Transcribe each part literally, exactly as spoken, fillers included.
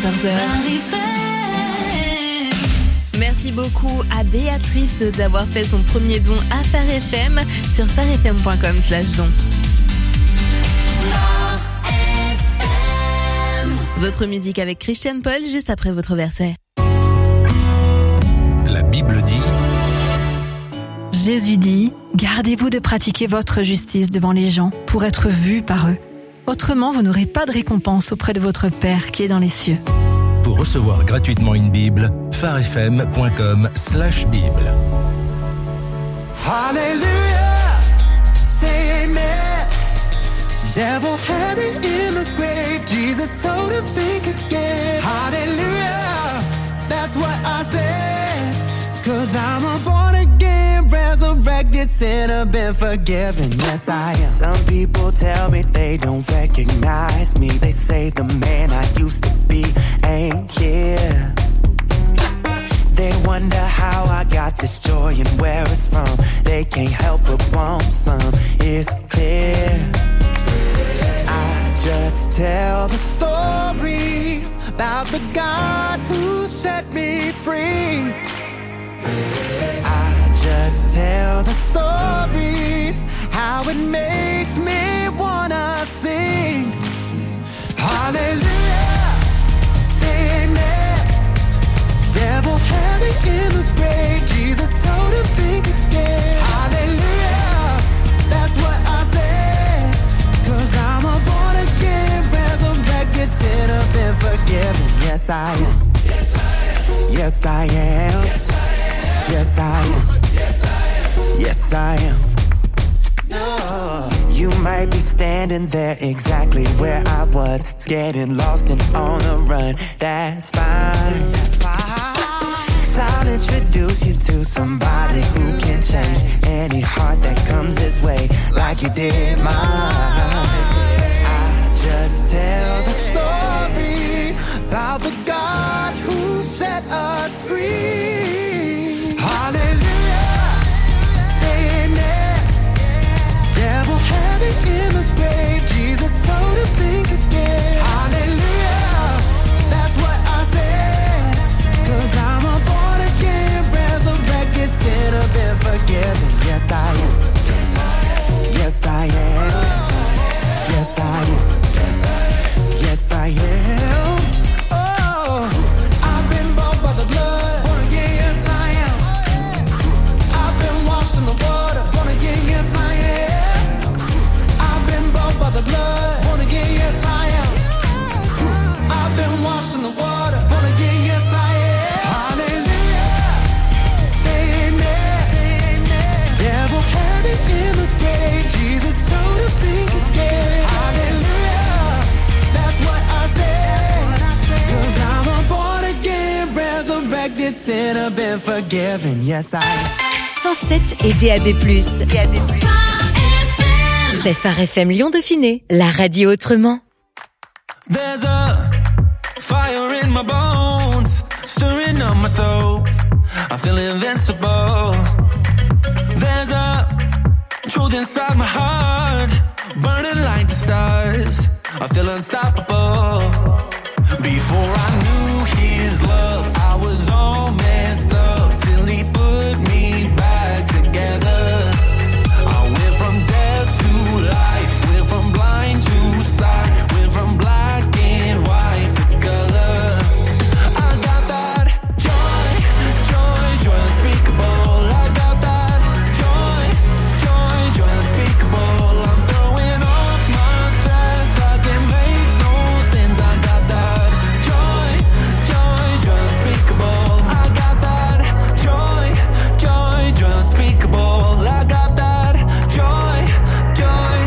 quatorze heures. Merci beaucoup à Béatrice d'avoir fait son premier don à Phare F M sur pharefm.com slash don. Votre musique avec Christian Paul juste après votre verset. La Bible dit... Jésus dit, gardez-vous de pratiquer votre justice devant les gens pour être vus par eux. Autrement, vous n'aurez pas de récompense auprès de votre Père qui est dans les cieux. Pour recevoir gratuitement une Bible, pharefm.com slash Bible. Hallelujah, say amen. Devil had me in the grave, Jesus told him think again. Hallelujah, that's what I said. Cause I'm a born again, resurrected sinner, been forgiven, yes I am. Some people tell me they don't recognize me. They say the man I used to be ain't here. They wonder how I got this joy and where it's from. They can't help but want some, it's clear. I just tell the story about the God who set me free. I just tell the story, how it makes me wanna sing. Hallelujah, say amen. Devil had me in the grave, Jesus told him think again. Hallelujah, that's what I said. Cause I'm a born again, resurrected sinner, been forgiven. Yes I am. Yes I am. Yes I am. Yes I am. Yes, I am. Yes, I am. Yes, I am. No. You might be standing there exactly where I was, getting lost and on the run. That's fine. That's fine. Cause I'll introduce you to somebody who can change any heart that comes his way, like you did mine. I just tell the story about the God who set us free. Hallelujah, say amen. Devil had it in the grave, Jesus told him think again. Hallelujah, that's what I said. Cause I'm a born again, resurrected sinner, been forgiven. Yes I am. Yes I am. Yes I am. Yes I am. Oh, I've been bought by the blood. Born again, yes I am. I've been washed in the water. Born again, yes I am. I've been bought by the blood. Born again, yes I am. I've been washed in the water. Born again, yes I am. Hallelujah, say amen. Devil had it in the grave, Jesus told him think again. Hallelujah, that's what I said. Cause I'm a born again, resurrected sinner, been forgiven. Yes I am. cent sept et D A B plus. D A B plus. C'est Phare F M Lyon Dauphiné, la radio autrement. There's a fire in my bones, stirring up my soul. I feel invincible. There's a truth inside my heart, burning like the stars. I feel unstoppable. Before I knew his love, I was all messed up till he put me back together. I went from dead to life, went from blind to sight, went from black and white to color. I got that joy, joy, joy unspeakable. I got that joy, joy, joy unspeakable. I'm throwing off my stress like it makes no sense. I got that joy, joy, joy unspeakable. I got that joy, joy, joy unspeakable. I got that joy, joy.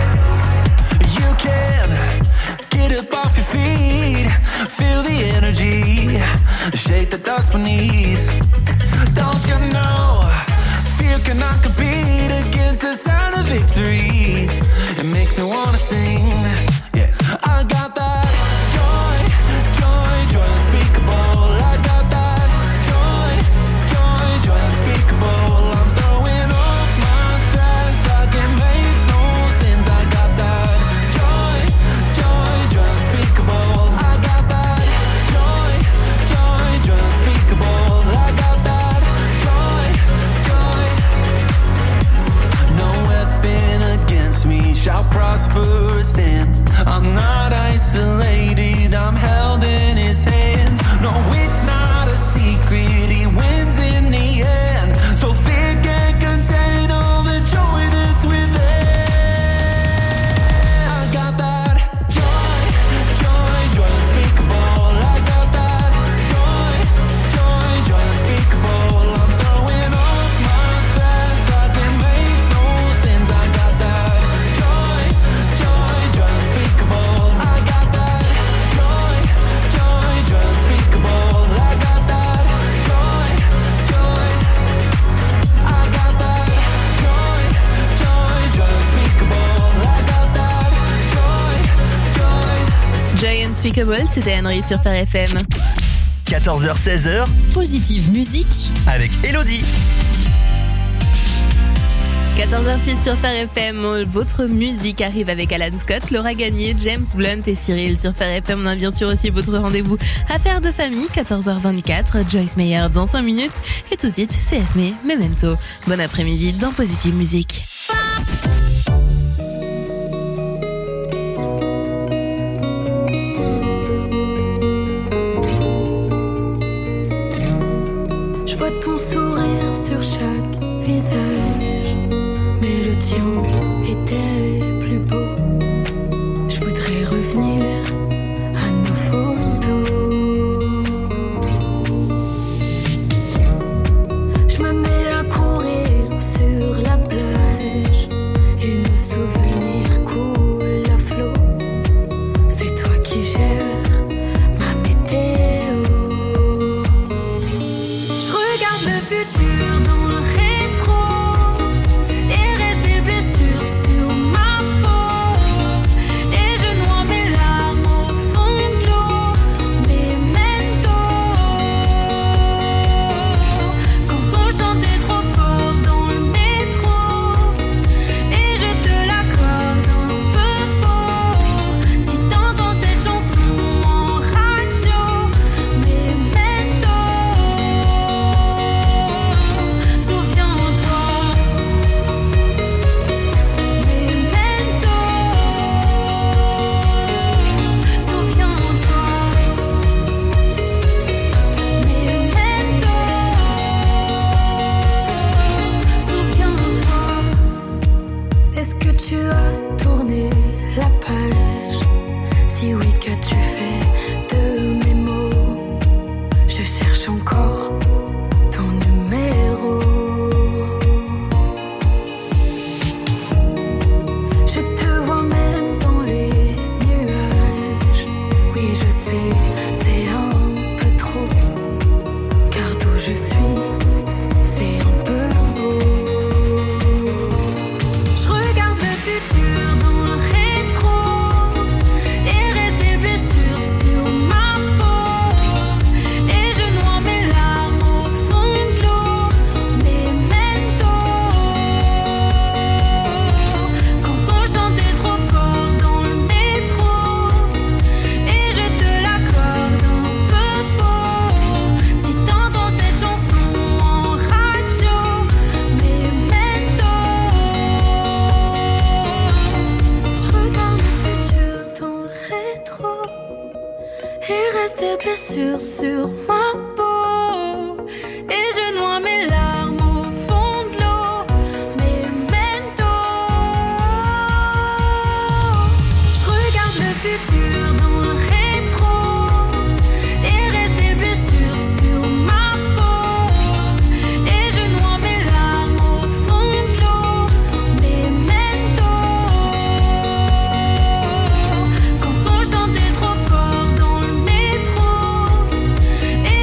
You can get up off your feet, feel the energy, shake the dust beneath. Don't you know, fear cannot compete against the sound of victory. It makes me wanna sing, yeah. I got that joy, joy, joy unspeakable. I got that joy, joy, joy unspeakable. I'm throwing off my stress like it makes no sense. I got that joy, joy, joy unspeakable. I got that joy. shall prosper, stand. I'm not isolated, I'm held in his hands. No, it's not a secret, he wins in the end. So fear can't contain all the joy that's within. I got that joy, joy, joy unspeakable. I got that joy, joy, joy unspeakable. I'm throwing off my stress like it makes no sense. I got that joy, joy, joy unspeakable. I got that joy, joy, joy unspeakable. I got that joy, joy. I got that joy, joy, joy unspeakable. I got that joy, joy. Joy Unspeakable, c'était Henry sur Phare F M. quatorze heures seize heures, Positive musique. avec Elodie. quatorze heures six sur Phare F M, votre musique arrive avec Alan Scott, Laura Gagné, James Blunt et Cyril sur Phare F M. On a bien sûr aussi votre rendez-vous Affaires de famille, quatorze heures vingt-quatre, Joyce Meyer dans cinq minutes. Et tout de suite, c'est Esme, Memento. Bon après-midi dans Positive Musique. Je vois ton sourire sur chaque visage, mais le tien était plus beau. Je voudrais revenir à nos photos. Je me mets à courir sur la plage et nos souvenirs coulent à flot. C'est toi qui gères ma météo. Je regarde le futur dans le rétro et reste des blessures sur ma peau. Et je noie mes larmes au fond de l'eau. Memento. Quand on chantait trop fort dans le métro et je te l'accorde un peu faux. Si t'entends cette chanson en radio, Memento. Souviens-toi, Memento. Souviens-toi, Memento. Souviens-toi. Est-ce que tu as tourné la page? Si oui, qu'as-tu fait de mes mots? Je cherche encore ton numéro. Je te vois même dans les nuages. Oui, je sais, c'est un peu trop. Car d'où je suis, c'est un peu beau. Je regarde le futur dans le rétro et reste des blessures sur ma peau. Et je noie mes larmes au fond de l'eau. Memento. Quand on chantait trop fort dans le métro et je te l'accorde un peu faux. Si t'entends cette chanson en radio, Memento. Je regarde le futur dans le rétro et reste des blessures sur ma peau. Et je noie mes larmes au fond de l'eau. Memento. Je regarde le futur dans le rétro et reste des blessures sur ma peau. Et je noie mes larmes au fond de l'eau. Memento. Quand on chantait trop fort dans le métro et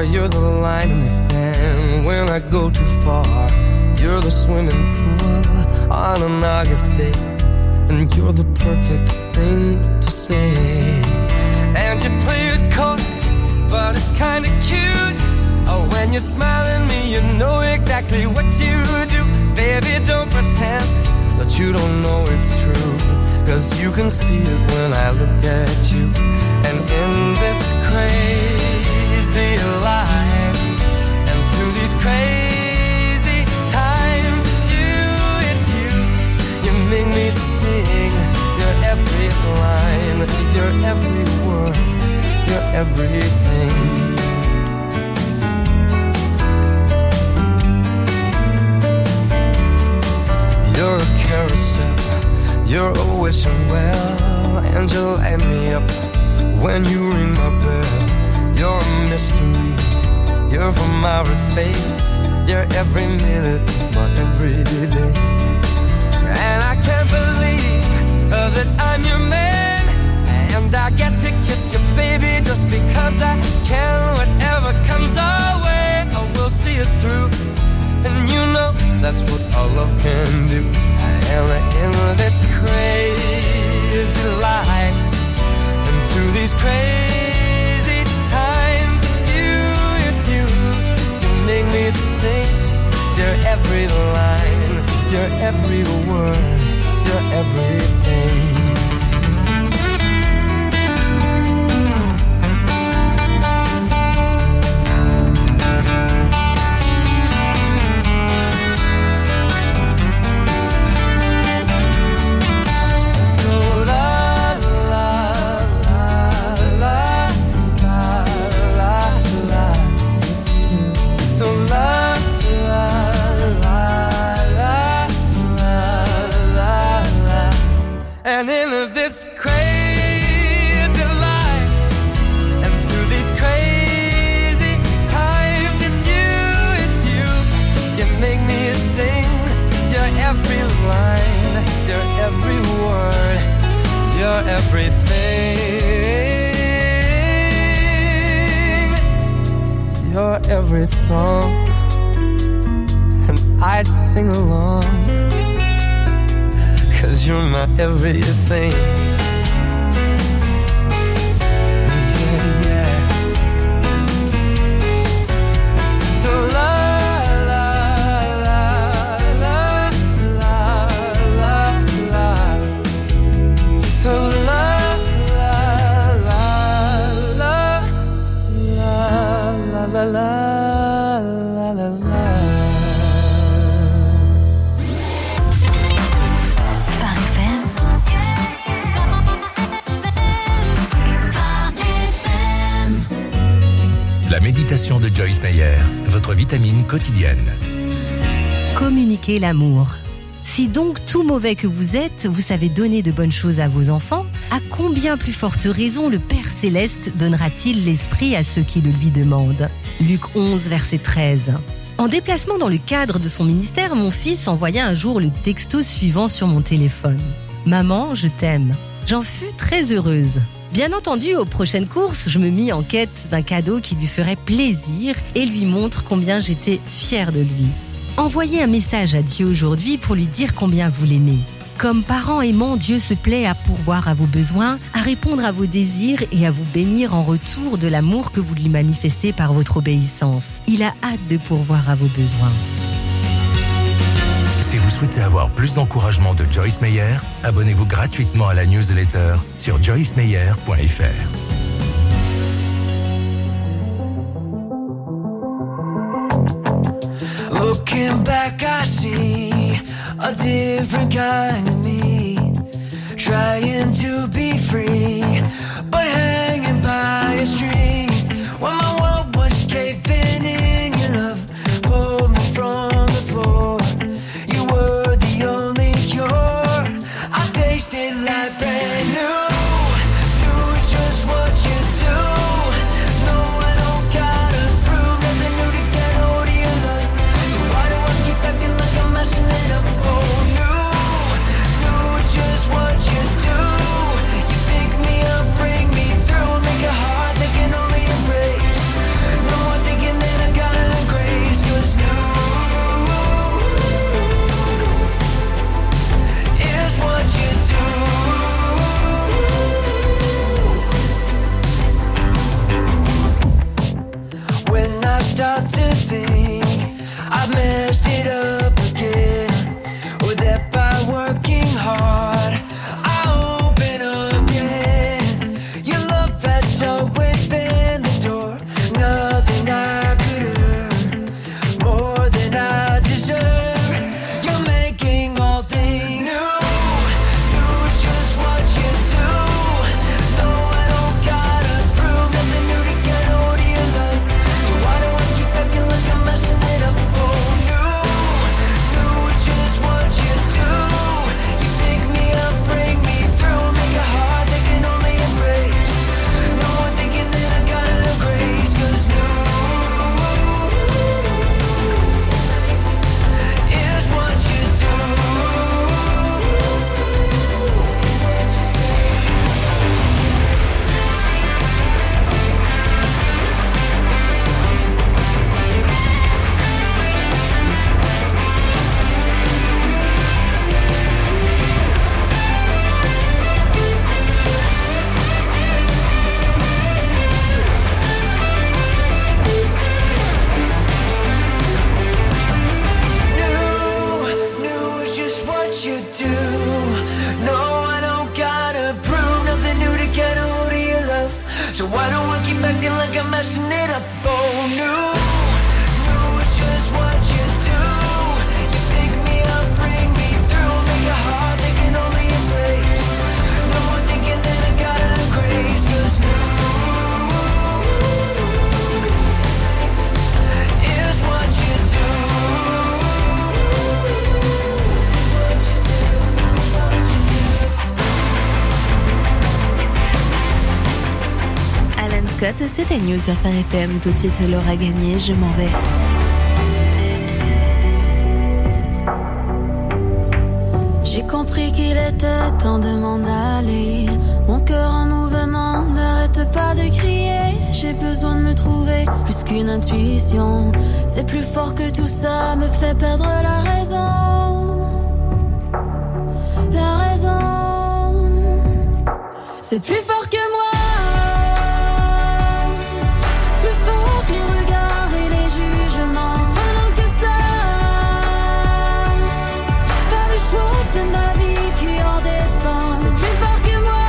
you're the line in the sand when I go too far. You're the swimming pool on an August day, and you're the perfect thing to say. And you play it cold, but it's kinda cute. Oh, when you smile at me, you know exactly what you do. Baby, don't pretend that you don't know it's true, 'cause you can see it when I look at you. And in this crazy life, and through these crazy times, it's you, it's you. You make me sing your every line, your every word, your everything. You're a carousel, you're a wishing well, and you light me up when you ring my bell. You're a mystery, you're from outer space, you're every minute of my everyday. And I can't believe uh, that I'm your man, and I get to kiss you, baby, just because I can. Whatever comes our way, I will see it through. And you know that's what our love can do. And in this crazy life, and through these crazy times, it's you, it's you. You make me sing your every line, your every word, your everything. And in this crazy life, and through these crazy times, it's you, it's you. You make me sing your every line, your every word, your everything, your every song, and I sing along. 'Cause you're my everything. Yeah, yeah. So la la la la la la la. So la la la la la la la la la la. La méditation de Joyce Meyer, votre vitamine quotidienne. Communiquez l'amour. Si donc tout mauvais que vous êtes, vous savez donner de bonnes choses à vos enfants, à combien plus forte raison le Père Céleste donnera-t-il l'esprit à ceux qui le lui demandent ? Luc onze, verset treize. En déplacement dans le cadre de son ministère, mon fils envoya un jour le texto suivant sur mon téléphone. « Maman, je t'aime ». J'en fus très heureuse. Bien entendu, aux prochaines courses, je me mis en quête d'un cadeau qui lui ferait plaisir et lui montre combien j'étais fière de lui. Envoyez un message à Dieu aujourd'hui pour lui dire combien vous l'aimez. Comme parent aimant, Dieu se plaît à pourvoir à vos besoins, à répondre à vos désirs et à vous bénir en retour de l'amour que vous lui manifestez par votre obéissance. Il a hâte de pourvoir à vos besoins. Si vous souhaitez avoir plus d'encouragement de Joyce Meyer, abonnez-vous gratuitement à la newsletter sur joyce meyer point f r. Looking back, I see a different kind of me, trying to be free, but hanging by a string. When my world was caving in, your love pulled me from the floor. You were the only cure. I tasted like brand new. Knew it's just what you do. No, I don't gotta prove nothing new to get hold of your love. So why do I keep acting like I'm messing it up? Oh, new, new, it's just what you do. You pick me up, bring me through. you do. No, I don't gotta prove nothing new to get a hold of your love. So why don't I keep acting like I'm messing it up? Oh, new, new, it's just what you do. You pick me up, bring me through, make a heart that can only embrace. No more thinking that I gotta grace, cause new is what you do. Alan Scott, c'était News sur Phare F M. Tout de suite, Laura Gagné, je m'en vais. J'ai compris qu'il était temps de m'en aller. Mon cœur en mouvement n'arrête pas de crier. J'ai besoin de me trouver plus qu'une intuition. C'est plus fort que tout ça, me fait perdre la raison. La raison, c'est plus fort que moi. Plus fort que les regards et les jugements. Pendant que ça, pas de choix, c'est ma vie qui en dépend. C'est plus fort que moi.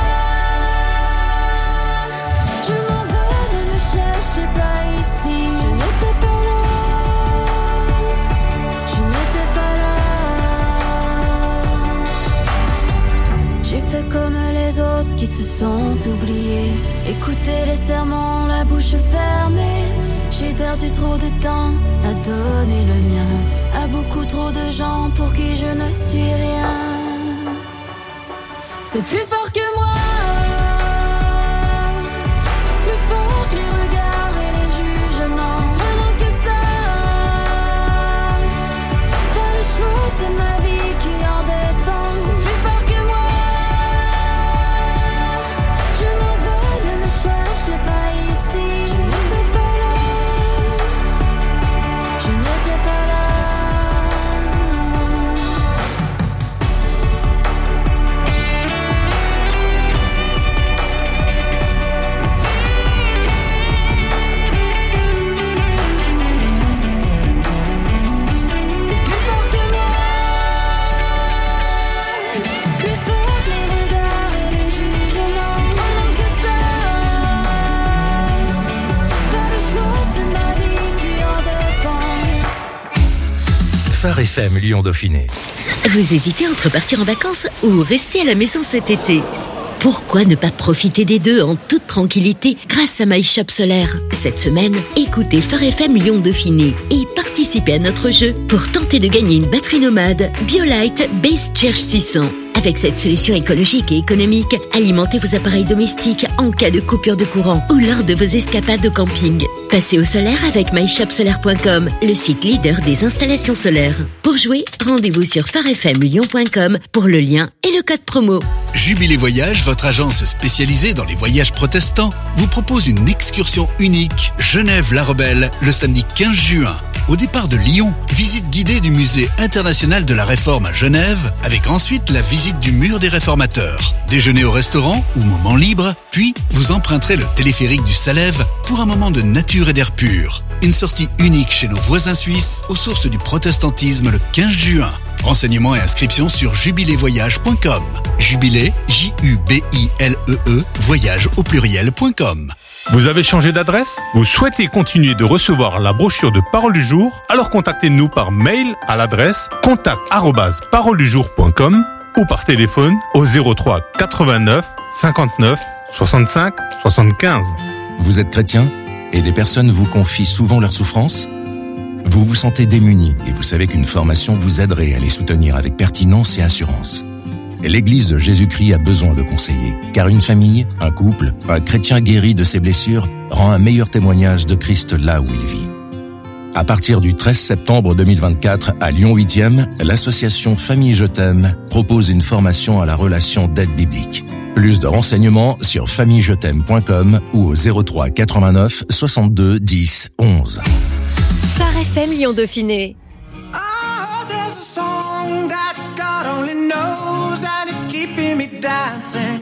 Je m'en vais, ne me cherchez pas ici. Je n'étais pas là. Je n'étais pas là. J'ai fait comme les autres qui se sont oubliés. Écoutez les serments, la bouche fermée. J'ai perdu trop de temps à donner le mien à beaucoup trop de gens pour qui je ne suis rien. C'est plus fort que moi. Plus fort que les regards et les jugements. Pendant que ça, pas le choix, c'est ma vie qui en dépend. C'est plus fort que moi. Je m'en vais, ne me cherchez pas ici. Je n'étais pas là. Je n'étais pas là. C'est plus fort que moi. Plus fort que les regards et les jugements. Pendant que ça, pas de choix, c'est ma vie qui en dépend. Phare F M Lyon Dauphiné. Vous hésitez entre partir en vacances ou rester à la maison cet été? Pourquoi ne pas profiter des deux en toute tranquillité grâce à MyShop Solaire? Cette semaine, écoutez Phare F M Lyon Dauphiné et participez à notre jeu pour tenter de gagner une batterie nomade BioLite Base Charge six cents. Avec cette solution écologique et économique, alimentez vos appareils domestiques en cas de coupure de courant ou lors de vos escapades au camping. Passez au solaire avec my shop solaire point com, le site leader des installations solaires. Pour jouer, rendez-vous sur phare f m lyon point com pour le lien et le code promo. Jubilé Voyage, votre agence spécialisée dans les voyages protestants, vous propose une excursion unique Genève-La Rebelle le samedi quinze juin. Au départ de Lyon, visite guidée du musée international de la Réforme à Genève, avec ensuite la visite du mur des réformateurs. Déjeuner au restaurant ou moment libre, puis vous emprunterez le téléphérique du Salève pour un moment de nature et d'air pur. Une sortie unique chez nos voisins suisses aux sources du protestantisme le quinze juin. Renseignements et inscriptions sur jubilé voyage point com. Jubilé, J U B I L E E, voyage au pluriel point com. Vous avez changé d'adresse? Vous souhaitez continuer de recevoir la brochure de Parole du Jour? Alors contactez-nous par mail à l'adresse contact arobase parole du jour point com ou par téléphone au zéro trois quatre-vingt-neuf cinquante-neuf soixante-cinq soixante-quinze. Vous êtes chrétien et des personnes vous confient souvent leurs souffrances? Vous vous sentez démuni et vous savez qu'une formation vous aiderait à les soutenir avec pertinence et assurance. L'Église de Jésus-Christ a besoin de conseillers, car une famille, un couple, un chrétien guéri de ses blessures rend un meilleur témoignage de Christ là où il vit. À partir du treize septembre deux mille vingt-quatre, à Lyon huitième, l'association Famille Je t'aime propose une formation à la relation d'aide biblique. Plus de renseignements sur famille je t'aime point com ou au zéro trois quatre-vingt-neuf soixante-deux dix onze. Phare F M Lyon Dauphiné. Keeping me dancing.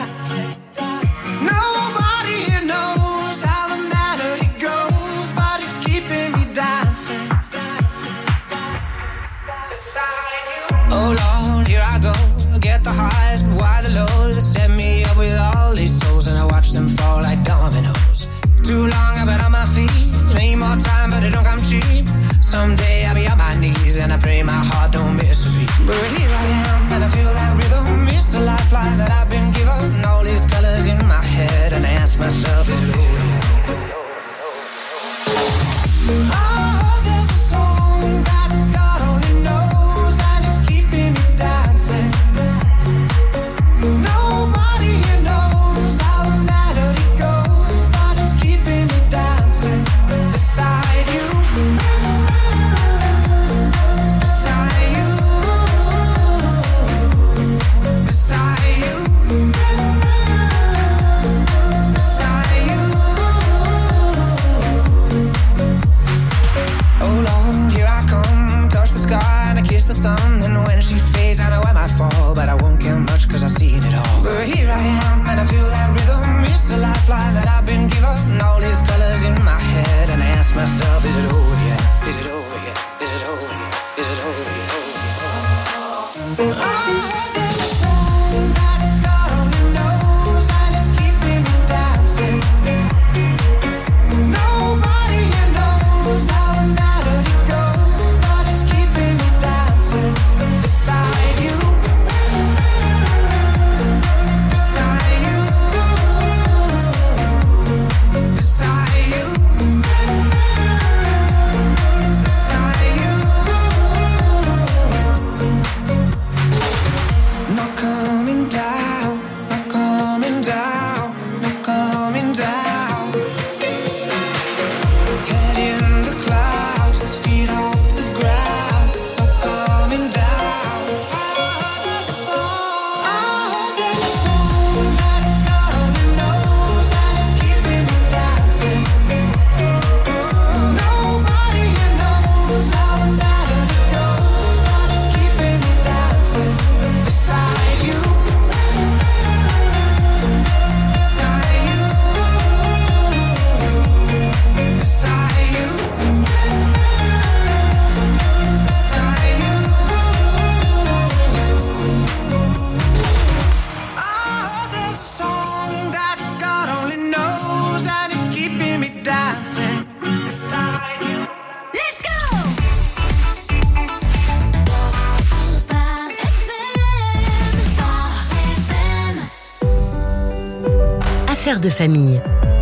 Nobody here knows how the melody goes, but it's keeping me dancing. Oh Lord. Lord, here I go. Get the highs, but why the lows? They set me up with all these souls, and I watch them fall like dominoes. Too long I've been on my feet. Need more time, but it don't come cheap. Someday I'll be on my knees, and I pray my heart don't miss a beat. But here I am, and I feel that rhythm. It's a lifeline that I've been given. All these colors in my head, and I ask myself, is it over yet? Oh, there's a song that God only knows, and it's keeping me dancing. Nobody here knows how the melody goes, but it's keeping me dancing beside you, beside you, beside you, beside you. Oh Lord, here I come, touch the sky and I kiss the sun, and when she fades I know I might fall, but I won't get much cause I've seen it all. But here I am and I feel that rhythm. It's a lifeline that I've been given. All these colors in my head, and I ask myself, is it over yet? Is it over yet? Is it over yet? Is it over yet? Oh, there's a song that God only knows, and it's keeping me dancing. Nobody here knows how the melody goes, but it's keeping me dancing beside you, beside you, beside you, beside you. Not coming down, not coming down, not coming down. Head in the clouds, feet off the ground, not coming down. Oh, there's a song, oh, there's a song that God only knows, and it's keeping me dancing. Nobody here knows how the melody goes, but it's keeping me dancing beside you, beside you, beside you, beside you. Oh, there's a song that God only knows, and it's keeping me dancing beside you. Let's go! Affaires de famille.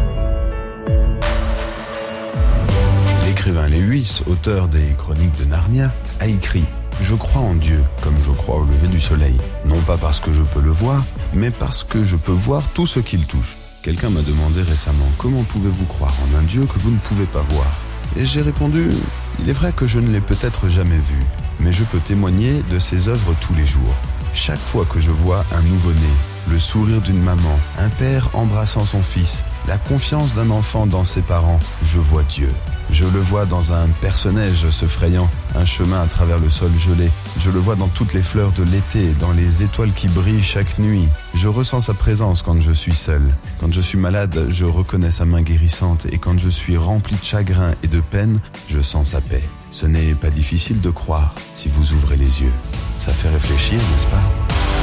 L'écrivain Lewis, auteur des Chroniques de Narnia, a écrit « Je crois en Dieu comme je crois au lever du soleil, non pas parce que je peux le voir, mais parce que je peux voir tout ce qu'il touche. » Quelqu'un m'a demandé récemment « Comment pouvez-vous croire en un Dieu que vous ne pouvez pas voir ?» Et j'ai répondu « Il est vrai que je ne l'ai peut-être jamais vu, mais je peux témoigner de ses œuvres tous les jours. Chaque fois que je vois un nouveau-né, le sourire d'une maman, un père embrassant son fils, la confiance d'un enfant dans ses parents, je vois Dieu. Je le vois dans un perce-neige se frayant un chemin à travers le sol gelé. Je le vois dans toutes les fleurs de l'été, dans les étoiles qui brillent chaque nuit. Je ressens sa présence quand je suis seul. Quand je suis malade, je reconnais sa main guérissante. Et quand je suis rempli de chagrin et de peine, je sens sa paix. Ce n'est pas difficile de croire si vous ouvrez les yeux. Ça fait réfléchir, n'est-ce pas ?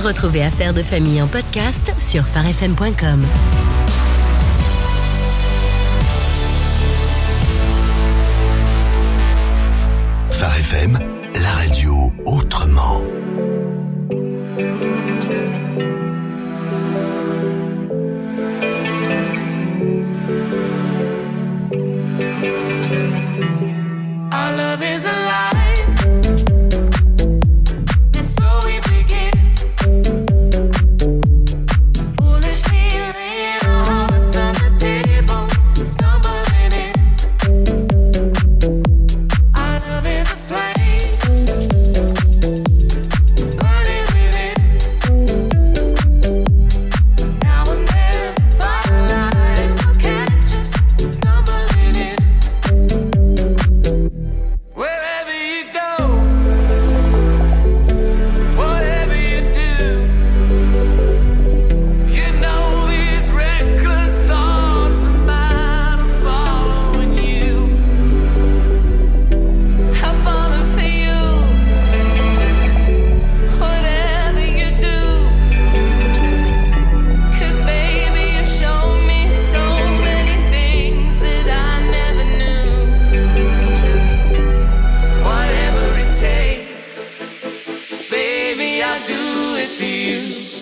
Retrouvez Affaires de famille en podcast sur phare f m point com. Phare F M, la radio autrement. Our love is alive, and so we begin. Foolishly laying our hearts on the table, stumbling in. Our love is a flame, I do it for you.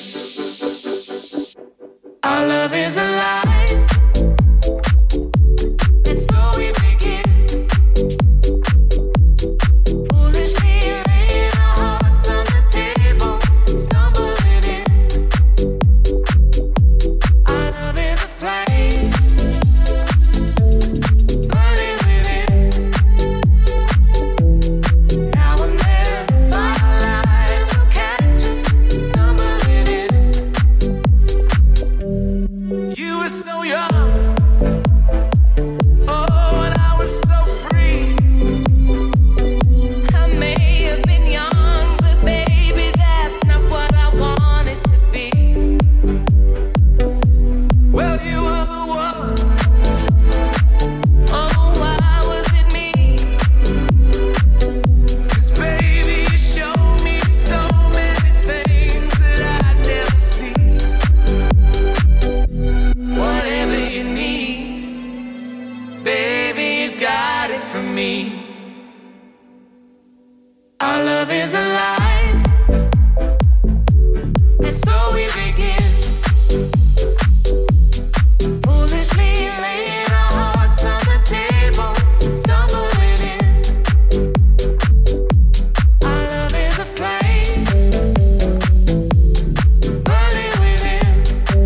Our love is alive. And so we begin. Foolishly laying our hearts on the table, stumbling in. Our love is a flame, burning within. Now and then, firelight will catch us stumbling in. You were so young, oh, and I was so free. I may have been young, but baby, that's not what I wanted to be. Well, you were the one. Oh, why was it me? 'Cause baby, you showed me so many things that I'd never see. Whatever you need, baby, you got it from me. Our love is alive, and so we begin. Foolishly laying our hearts on the table, stumbling in. Our love is a flame, burning within.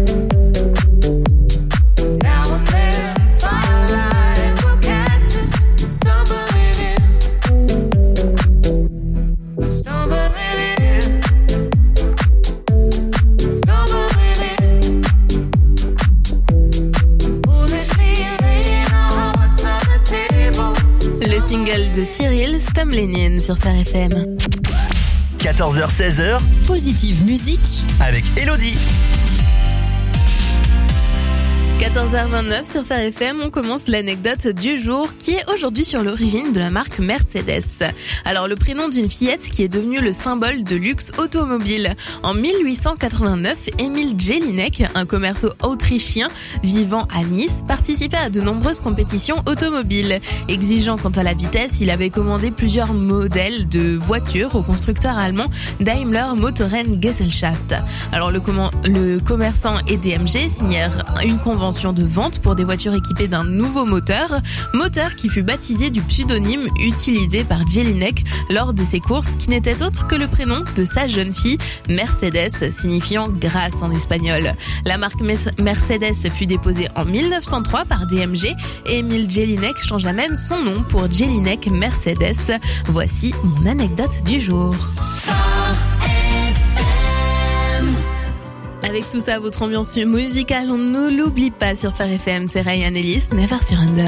Now and then, firelight will catch us stumbling in. Stumbling in. Stumbling in. Foolishly laying our hearts on the table. Le single de Cyril, Stumbling In sur F R F M. quatorze heures seize heures, Positive musique avec Elodie. quatorze heures vingt-neuf sur F R F M, on commence l'anecdote du jour qui est aujourd'hui sur l'origine de la marque Mercedes. Alors le prénom d'une fillette qui est devenue le symbole de luxe automobile. En mille huit cent quatre-vingt-neuf, Emil Jelinek, un commerçant autrichien vivant à Nice, participait à de nombreuses compétitions automobiles. Exigeant quant à la vitesse, il avait commandé plusieurs modèles de voitures au constructeur allemand Daimler Motoren Gesellschaft. Alors le, comment, le commerçant et D M G signèrent une convention de vente pour des voitures équipées d'un nouveau moteur, moteur qui fut baptisé du pseudonyme utilisé par Jelinek lors de ses courses, qui n'était autre que le prénom de sa jeune fille, Mercedes, signifiant grâce en espagnol. La marque Mercedes fut déposée en mille neuf cent trois par D M G et Emil Jelinek changea même son nom pour Jelinek Mercedes. Voici mon anecdote du jour. Avec tout ça, votre ambiance musicale, on ne l'oublie pas sur F R F M, c'est Ryan Ellis, Never Surrender.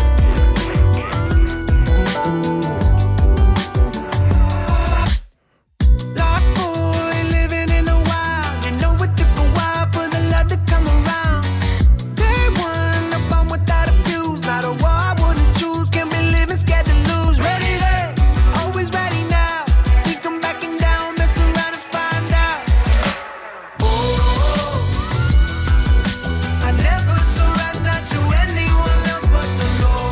Lost boy living in the wild. You know it took a while for the love to come around. Day one, a bomb without a fuse. Not a war I wouldn't choose. Can't be living scared to lose. Ready there, always ready now. Think I'm backing down, mess around and find out. I never surrender to anyone else but the Lord.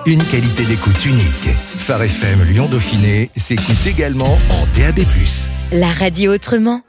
une qualité d'écoute unique. Phare F M Lyon Dauphiné s'écoute également en D A B plus. La radio autrement.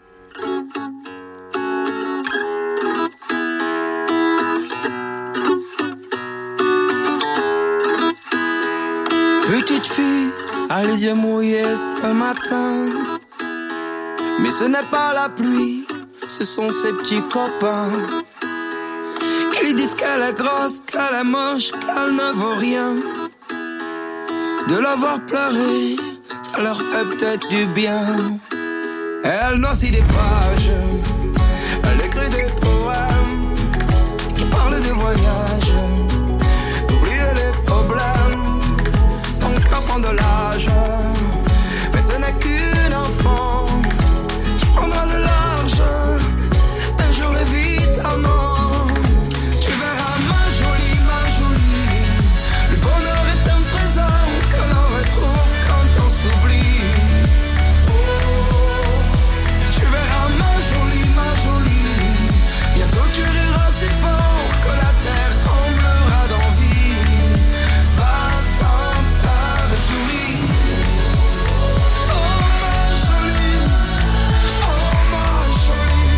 Petite fille, a les yeux mouillés ce matin. Mais ce n'est pas la pluie, ce sont ses petits copains. Qui lui disent qu'elle est grosse, qu'elle est moche, qu'elle ne vaut rien. De la voir pleurer, ça leur fait peut-être du bien. Elle noircit des pages, elle écrit des poèmes qui parlent de voyage, d'oublier les problèmes. Son cœur prend de l'âge, mais ce n'est qu'une enfant. Tu prendras le large, un jour évidemment. Tu verras ma jolie, ma jolie. Le bonheur est un trésor que l'on retrouve quand on s'oublie. Oh, tu verras ma jolie, ma jolie. Bientôt tu riras si fort que la terre tremblera d'envie. Va sans peur et souris. Oh ma jolie, oh ma jolie.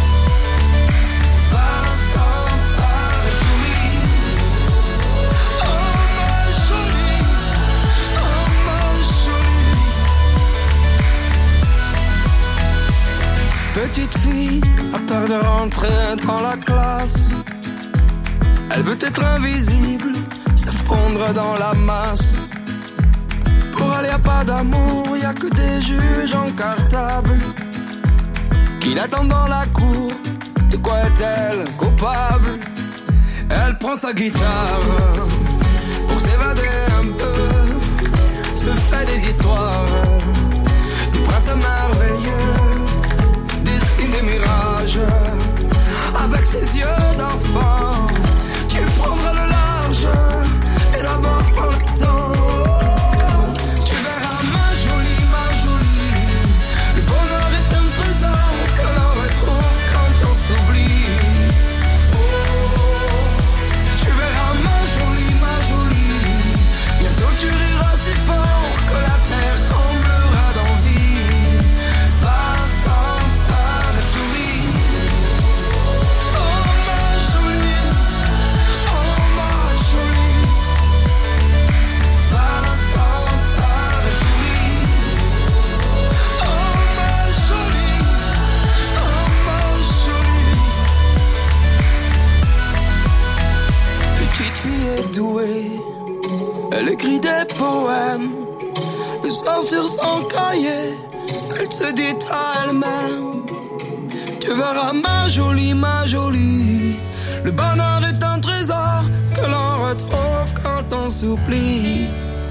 Va sans peur et souris. Oh ma jolie, oh ma jolie. Petite fille a peur de rentrer dans la classe. Elle veut être invisible, se fondre dans la masse. Pour elle y a pas d'amour, y a que des juges en cartable qui l'attendent dans la cour. De quoi est-elle coupable? Elle prend sa guitare pour s'évader un peu, se fait des histoires. Le prince merveilleux dessine des mirages avec ses yeux d'enfant. Tu prendras le large et d'abord prends le temps. Tu verras ma jolie, ma jolie. Le bonheur est un trésor que l'on retrouve quand on s'oublie. Oh, tu verras ma jolie, ma jolie. Bientôt tu riras si fort que la terre tremblera d'envie. Va sans peur et souris. Oh ma jolie, oh ma jolie. Va sans peur et souris. Oh ma jolie, oh ma jolie. Petite fille est douée, elle écrit des poèmes. Le soir sur son cahier, elle se dit à elle-même: tu verras ma jolie, ma jolie. Le bonheur est un trésor que l'on retrouve quand on s'oublie.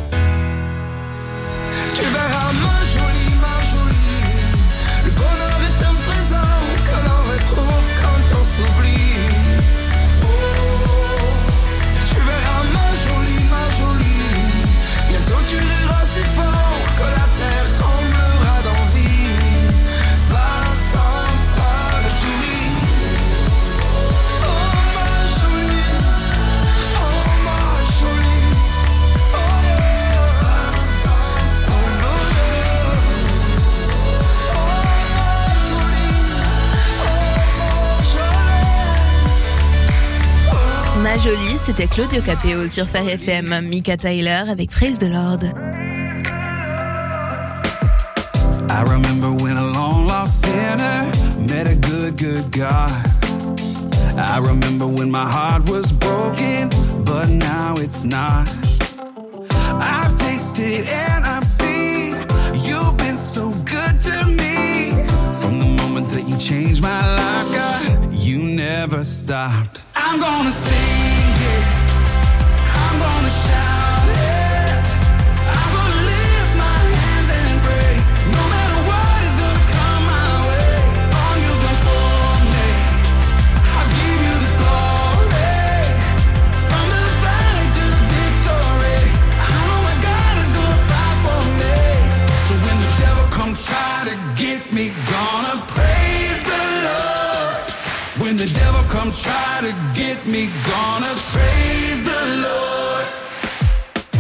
Tu verras ma jolie, ma jolie. Le bonheur est un trésor que l'on retrouve quand on s'oublie. Oh, tu verras ma jolie, ma jolie. Bientôt tu riras si fort que la terre tremblera d'envie. Va sans peur et souris. Oh ma jolie, oh ma jolie. Oh, va sans peur. Oh ma jolie, oh ma jolie. Ma jolie, c'était Claudio Capéo sur Phare F M. Mika Tyler avec Praise the Lord. I remember when a long lost sinner met a good, good God. I remember when my heart was broken, but now it's not. I've tasted and I've seen you've been so good to me. From the moment that you changed my life, God, you never stopped. I'm gonna sing it, I'm gonna shout it, I'm gonna lift my hands and praise. No matter what is gonna come my way, all you've done for me, I'll give you the glory. From the valley to the victory, I know my God is gonna fight for me. So when the devil come try to get me, gonna praise the Lord. When the devil come try to get me, gonna praise the Lord.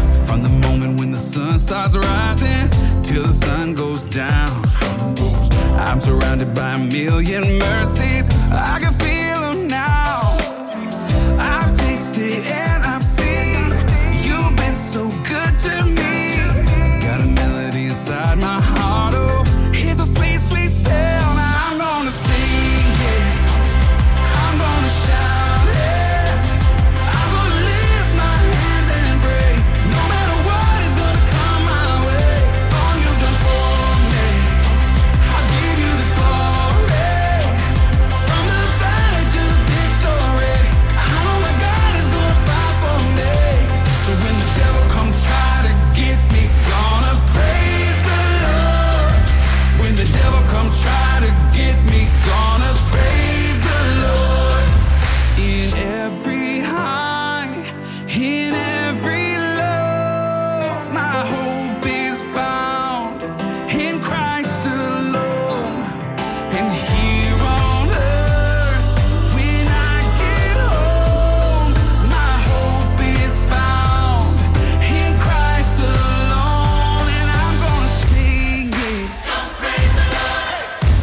starts rising till the sun goes down. I'm surrounded by a million mercies. I can feel them now. I've tasted and I've seen. You've been so good to me. Got a melody inside my heart. Oh, it's a sweet, sweet sound. I'm gonna sing it. I'm gonna shout it. I'm gonna lift my hands and praise. No matter what is gonna come my way. All you've done for me, I'll give you the glory. From the valley to the victory, I know my God is gonna fight for me. So when the devil come try to get me, gonna praise the Lord. When the devil come try to get me, gonna praise the Lord. In every high, in every low, my hope is found in Christ alone. And here on earth, when I get home, my hope is found in Christ alone. And I'm gonna sing it. Come praise the Lord.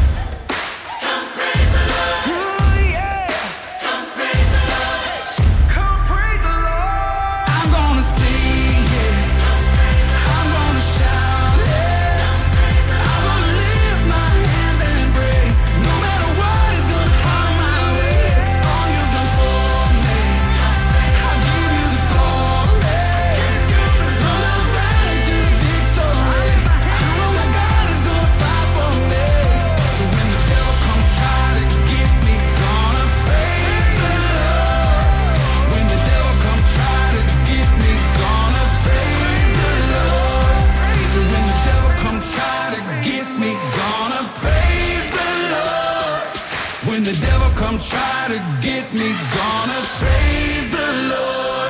Come praise the Lord. Ooh, yeah. Come praise the Lord. Come praise the Lord. I'm gonna sing it. I'm gonna shout it. I'm gonna lift my hands and praise. No matter what is gonna come my way. All you've done for me, I'll give you the glory. From the valley to the victory, I know my God is gonna fight for me. So when the devil come try to get me, gonna praise the Lord. When the devil come try to get me, gonna praise the Lord. So when the devil come try to get me, gonna praise the Lord. When the devil come try to get me, gonna praise the Lord.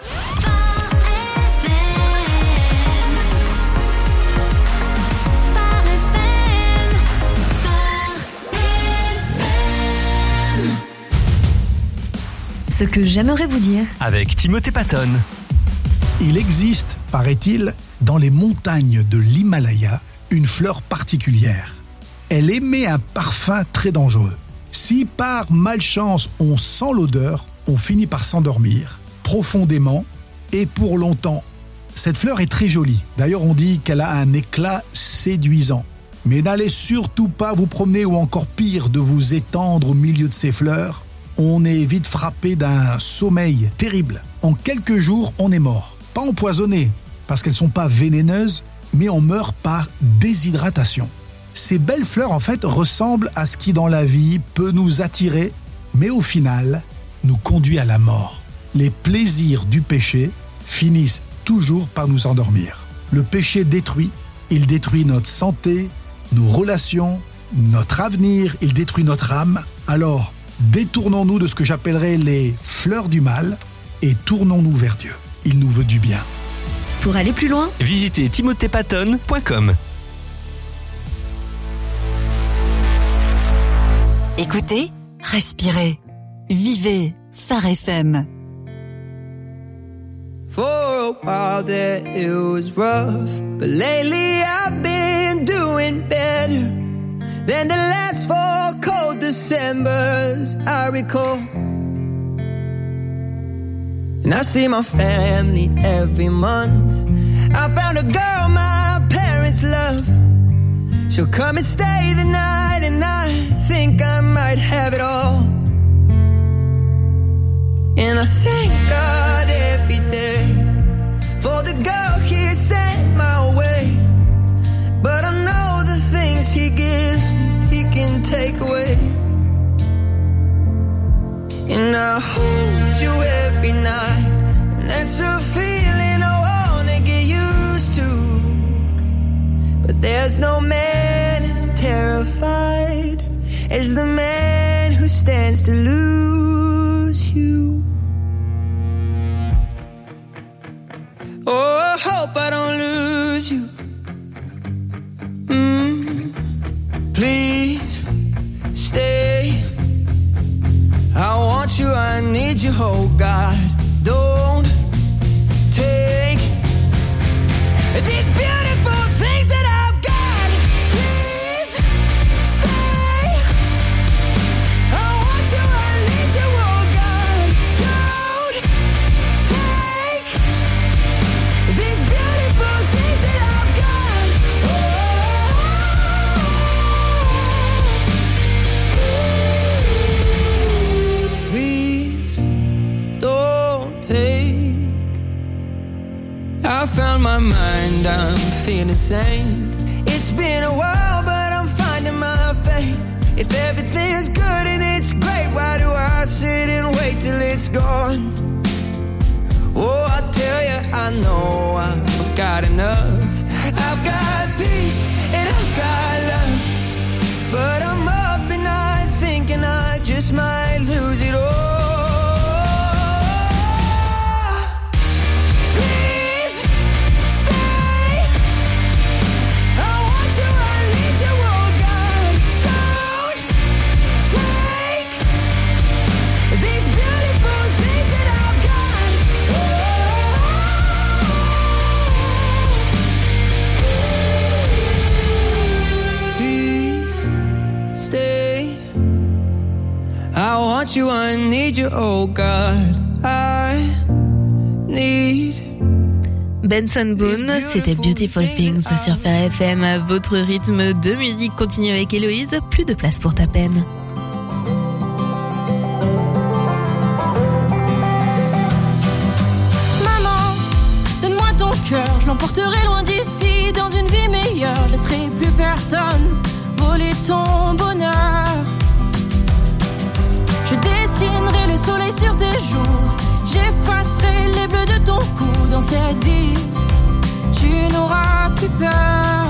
Ce que j'aimerais vous dire. Avec Timothée Patton. Il existe, paraît-il, dans les montagnes de l'Himalaya, une fleur particulière. Elle émet un parfum très dangereux. Si par malchance on sent l'odeur, on finit par s'endormir profondément et pour longtemps. Cette fleur est très jolie. D'ailleurs, on dit qu'elle a un éclat séduisant. Mais n'allez surtout pas vous promener ou encore pire, de vous étendre au milieu de ces fleurs. On est vite frappé d'un sommeil terrible. En quelques jours, on est mort. Pas empoisonné, parce qu'elles ne sont pas vénéneuses, mais on meurt par déshydratation. Ces belles fleurs, en fait, ressemblent à ce qui, dans la vie, peut nous attirer, mais au final, nous conduit à la mort. Les plaisirs du péché finissent toujours par nous endormir. Le péché détruit, il détruit notre santé, nos relations, notre avenir, il détruit notre âme. Alors, détournons-nous de ce que j'appellerais les fleurs du mal et tournons-nous vers Dieu. Il nous veut du bien. Pour aller plus loin, visitez timothée patton point com. Écoutez, respirez, vivez Phare F M. For a while there it was rough, but lately I've been doing better than the last four cold Decembers I recall. And I see my family every month. I found a girl my parents love. She'll come and stay the night, and I think I might have it all. And I thank God every day for the girl He sent my way. But I know the things He gives me, He can take away. And I hold you every night, and that's a feeling I wanna get used to. But there's no man as terrified as the man who stands to lose you. Oh, I hope I don't lose you. Mm, please stay. I want you, I need you, oh God. Don't take these beautiful things that I've got. Please stay. I want you, I need you, oh God. Don't take these beautiful things that I've got. Oh, please don't take. I found my mind, I'm feeling sane. It's been a while, but I'm finding my faith. If everything's good and it's great, why do I sit and wait till it's gone? Oh, I tell you, I know I've got enough. I've got peace and I've got love, but I'm up and I'm thinking I just might lose it all. Please stay. I want you, I need you, oh God. Don't take these beautiful things that I've got. Please stay. I want you, I need you, oh God. I need. Benson Boone, c'était Beautiful Things sur F R F M. Votre rythme de musique continue avec Héloïse. Plus de place pour ta peine. Maman, donne-moi ton cœur, je l'emporterai loin d'ici, dans une vie meilleure. Je laisserai plus personne voler ton bonheur. Je dessinerai le soleil sur tes joues, j'effacerai les bleus de ton cou. Dans cette vie, tu n'auras plus peur.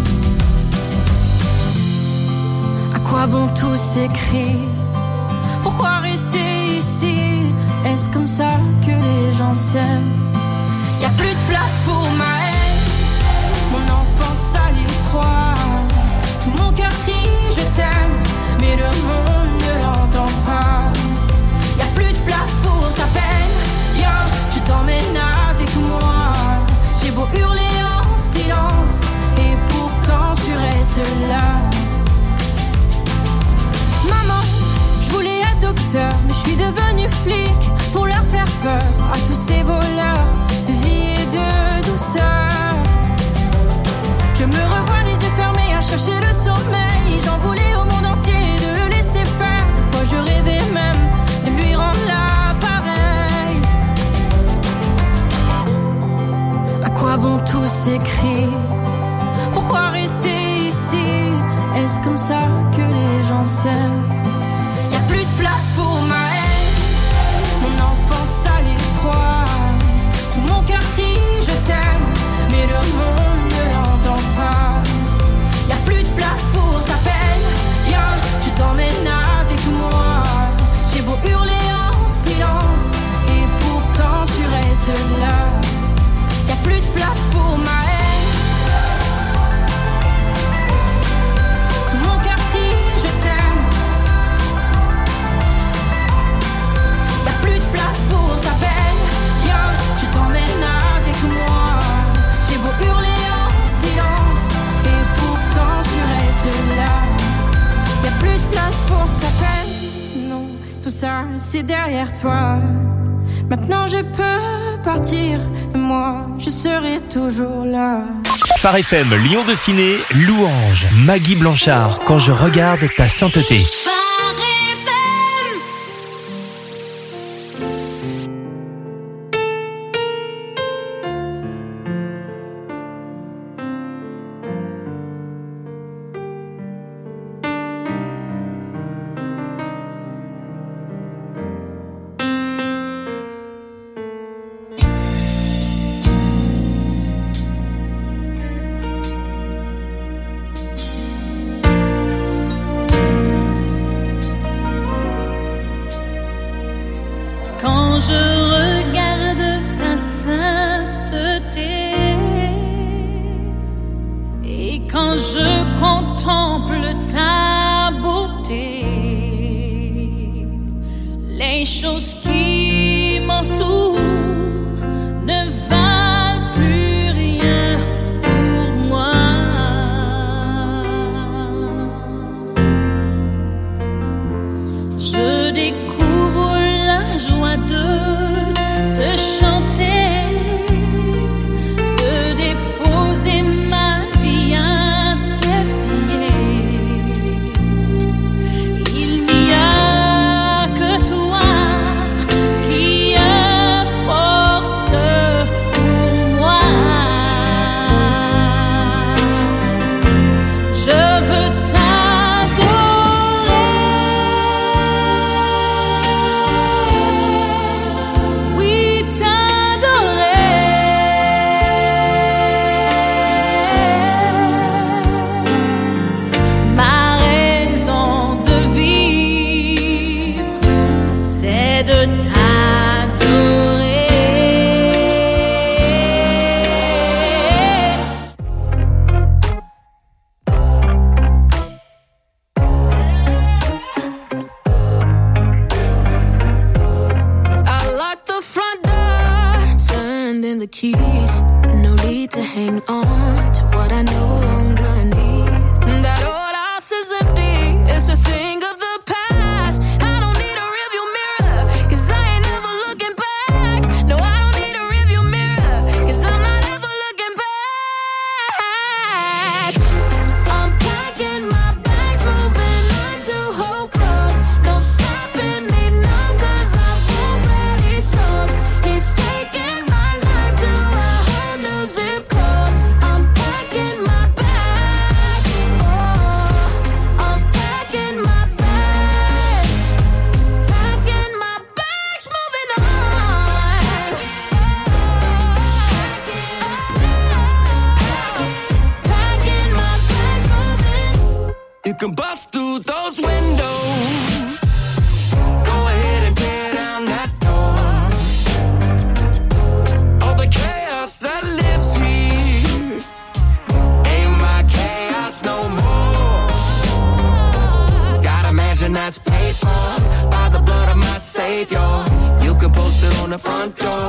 À quoi bon tous ces cris? Pourquoi rester ici? Est-ce comme ça que les gens s'aiment? Y'a plus de place pour ma haine, mon enfance à l'étroit. Tout mon cœur crie je t'aime, mais le monde ne l'entend pas. Y'a plus de place pour ta peine, viens, je t'emmène avec moi. J'ai beau hurler en silence, et pourtant tu restes là. Maman, je voulais être docteur, mais je suis devenue flic pour leur faire peur à tous ces voleurs de vie et de douceur. Je me revois les yeux fermés à chercher le sommeil. J'en voulais au monde entier de le laisser faire. Moi je rêvais même de lui rendre l'appareil. À quoi bon tous ces cris? Pourquoi rester ici? Est-ce comme ça que les gens s'aiment? Y'a plus de place pour ma haine, mon enfance à l'étroit. Tout mon cœur crie je t'aime, mais le monde ne l'entend pas. Y'a plus de place pour ta peine, viens, je t'emmène avec moi. J'ai beau hurler en silence, et pourtant tu restes là. Y'a plus de place pour ma haine, tout mon cœur crie je t'aime. Y'a plus de place pour ta peine, viens, je t'emmène avec moi. J'ai beau hurler en silence, et pourtant tu restes là. Y'a plus de place pour ta peine, non, tout ça c'est derrière toi. Maintenant je peux partir, et moi je serai toujours là. F R F M Lyon Dauphiné, Louange, Maggie Blanchard, quand je regarde ta sainteté. Quand je regarde ta sainteté et quand je contemple ta beauté, les choses qui m'entourent ne valent plus rien the keys. No need to hang on to what I no longer need. That old house is empty, it's a thing of the past. I don't need a rearview mirror, cause I ain't never looking back. No, I don't need a rearview mirror, cause I'm not ever looking back. I'm packing my bags, moving on to Hope Road. No stopping me now, cause I've already sold. He's taking my life to a whole new zip code. I'm packing my bags, oh, I'm packing my bags, packing my bags, moving on. Packing my bags, moving. You can bust through those windows. Go ahead and tear down that door. All the chaos that lives here ain't my chaos no more. Got a mansion that's paid for by the blood of my Savior. You can post it on the front door.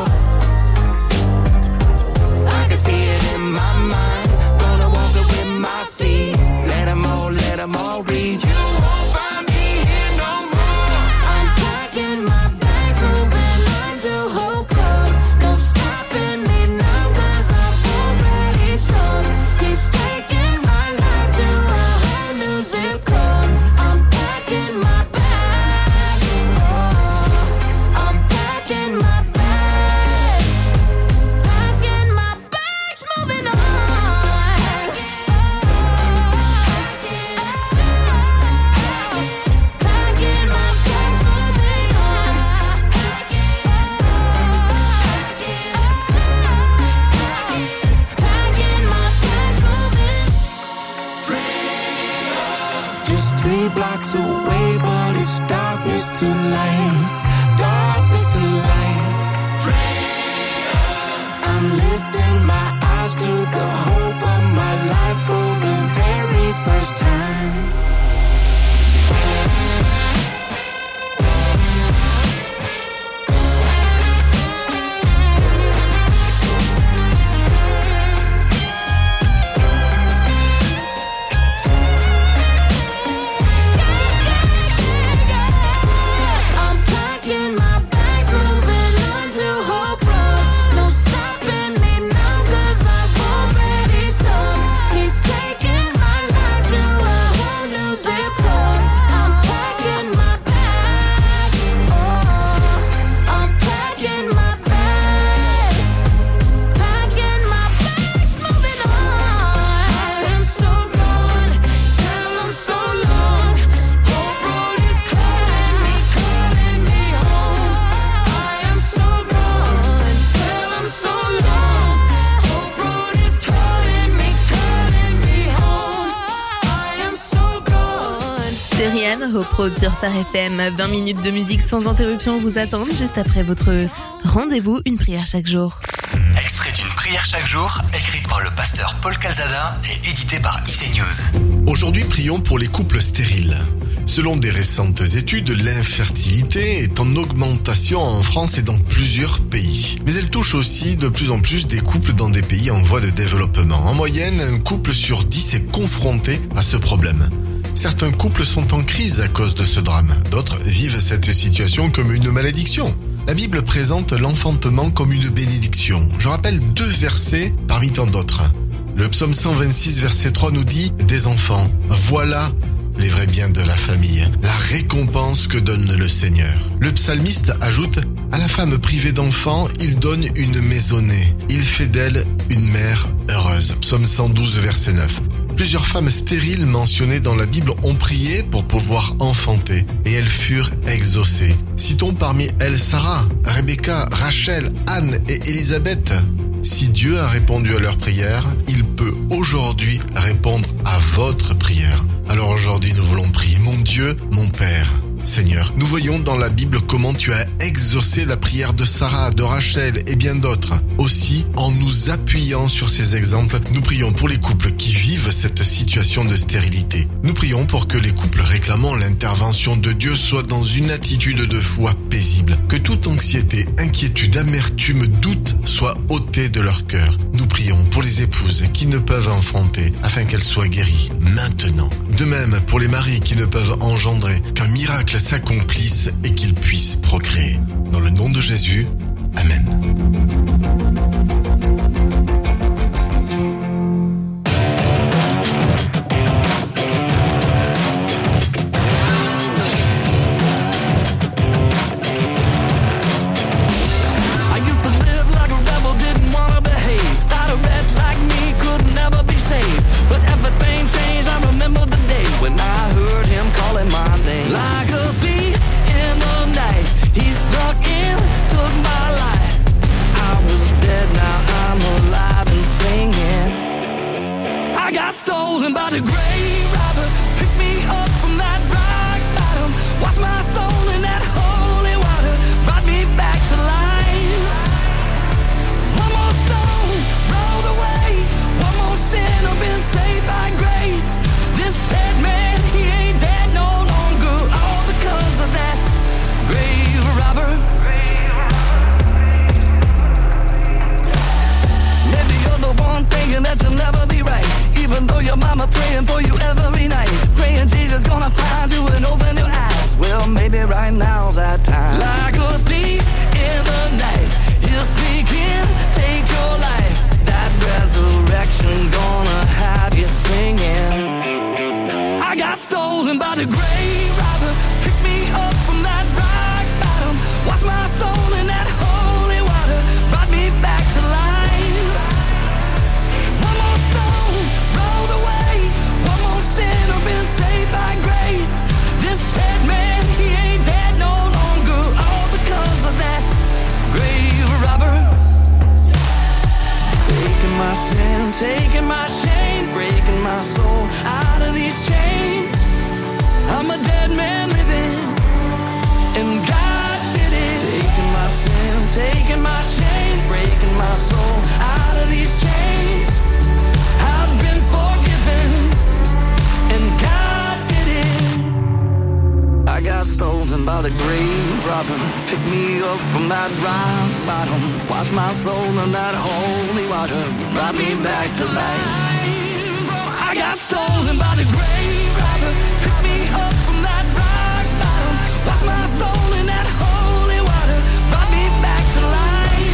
I can see it in my mind. Gonna walk it with my feet. Let them all, let them all read. You won't find me here no more. I'm packing my bags, moving on to Hope Road. No stopping me now, cause I've already sold. He's taking my life to a whole new zip code. I'm packing my bags, oh, I'm packing my bags, packing my bags, moving on. Packing my bags, moving on. Packing my bags, moving. Just three blocks away, but it's darkness to light, darkness to light. I'm lifting my eyes to the hope of my life for the very first time. I'm packing my bags, moving on to Hope Road. No stopping me now, cause I've already sold. He's taking my life to a whole new zip code. I'm packing my bags, oh, I'm packing my bags, packing my bags, moving on. I'm so gone, tell them so long. Hope Road is calling me, calling me home. I am so gone, tell them so long. Hope Road is calling me, calling me home. I am so gone. C'est Rihanna, Hope Road sur Phare F M. vingt minutes de musique sans interruption vous attendent juste après votre rendez-vous, une prière chaque jour. Extrait d'une prière chaque jour, écrite par le pasteur Paul Calzada et édité par I C News. Aujourd'hui, prions pour les couples stériles. Selon des récentes études, l'infertilité est en augmentation en France et dans plusieurs pays. Mais elle touche aussi de plus en plus des couples dans des pays en voie de développement. En moyenne, un couple sur dix est confronté à ce problème. Certains couples sont en crise à cause de ce drame. D'autres vivent cette situation comme une malédiction. La Bible présente l'enfantement comme une bénédiction. Je rappelle deux versets parmi tant d'autres. Le psaume cent vingt-six, verset trois nous dit « Des enfants, voilà les vrais biens de la famille, la récompense que donne le Seigneur. » Le psalmiste ajoute « À la femme privée d'enfants, il donne une maisonnée. Il fait d'elle une mère heureuse. » Psaume cent douze, verset neuf. Plusieurs femmes stériles mentionnées dans la Bible ont prié pour pouvoir enfanter et elles furent exaucées. Citons parmi elles Sarah, Rebecca, Rachel, Anne et Élisabeth. Si Dieu a répondu à leur prière, il peut aujourd'hui répondre à votre prière. Alors aujourd'hui nous voulons prier. Mon Dieu, mon Père, Seigneur, nous voyons dans la Bible comment tu as exaucé la prière de Sarah, de Rachel et bien d'autres. Aussi, en nous appuyant sur ces exemples, nous prions pour les couples qui vivent cette situation de stérilité. Nous prions pour que les couples réclamant l'intervention de Dieu soient dans une attitude de foi paisible. Que toute anxiété, inquiétude, amertume, doute soient ôtées de leur cœur. Nous prions pour les épouses qui ne peuvent enfanter afin qu'elles soient guéries maintenant. De même pour les maris qui ne peuvent engendrer, qu'un miracle s'accomplisse et qu'ils puissent procréer. Dans le nom de Jésus, Amen. Stolen by the grave robber, pick me up from that rock bottom, wash my soul in that holy water, brought me back to life. One more stone rolled away, one more sinner been saved by grace. This dead man, he ain't dead no longer, all because of that grave robber. Maybe you're the one thinking that you'll never be right, even though your mama praying for you every night, praying Jesus gonna find you and open your eyes. Well, maybe right now's that time. Like a thief in the night, he'll sneak in, take your life. That resurrection gonna have you singing. I got stolen by the grave robber, pick me up from that rock bottom, wash my soul in that holy water, brought me back to life. Rolled away, one more sinner been saved by grace. This dead man, he ain't dead no longer, all because of that grave robber. Taking my sin, taking my shame, breaking my soul out of these chains. I'm a dead man living, and God did it. Taking my sin, taking my shame, breaking my soul out of these chains. I've been forgiven, and God did it. I got stolen by the grave robber, pick me up from that rock bottom, wash my soul in that holy water, brought me back to life. I got stolen by the grave robber, pick me up from that rock bottom, wash my soul in that holy water, brought me back to life.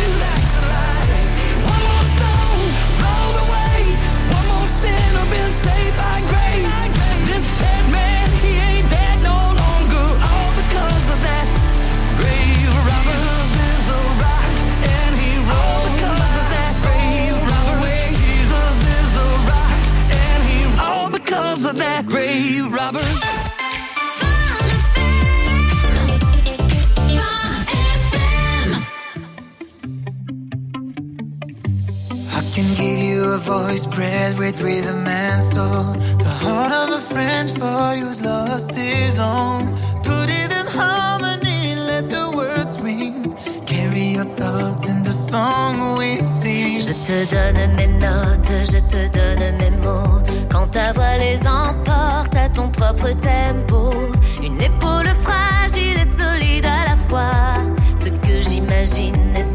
One more soul rolled away, one more sinner been saved by grace. This dead man, he ain't dead no longer, all because of that grave robber. Is a rock and he rolled because of that grave robber. Jesus is the rock and he all because of that grave robber. A voice bred with rhythm and soul, the heart of a French boy who's lost his own. Put it in harmony, let the words ring. Carry your thoughts in the song we sing. Je te donne mes notes, je te donne mes mots. Quand ta voix les emporte à ton propre tempo. Une épaule fragile et solide à la fois. Ce que j'imagine est